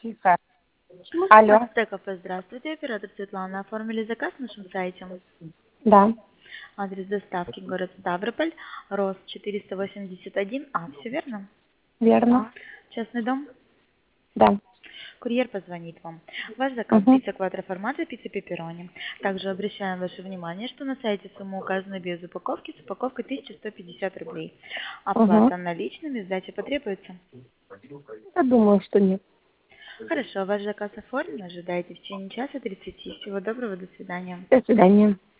Тихо. Алло. ТКП, здравствуйте, оператор Светлана. Оформили заказ на нашем сайте. Да, Адрес доставки город Ставрополь, РОС 481А, все верно? верно. Частный дом? Да. Курьер позвонит вам. Ваш заказ Угу. пицца квадроформата, пицца пепперони. Также обращаем ваше внимание, что на сайте сумма указана без упаковки, с упаковкой 1150 рублей. Угу. Оплата наличными, сдача потребуется. Я думаю, что нет. Хорошо, ваш заказ оформлен, ожидайте в течение часа 30. Всего доброго, до свидания. До свидания.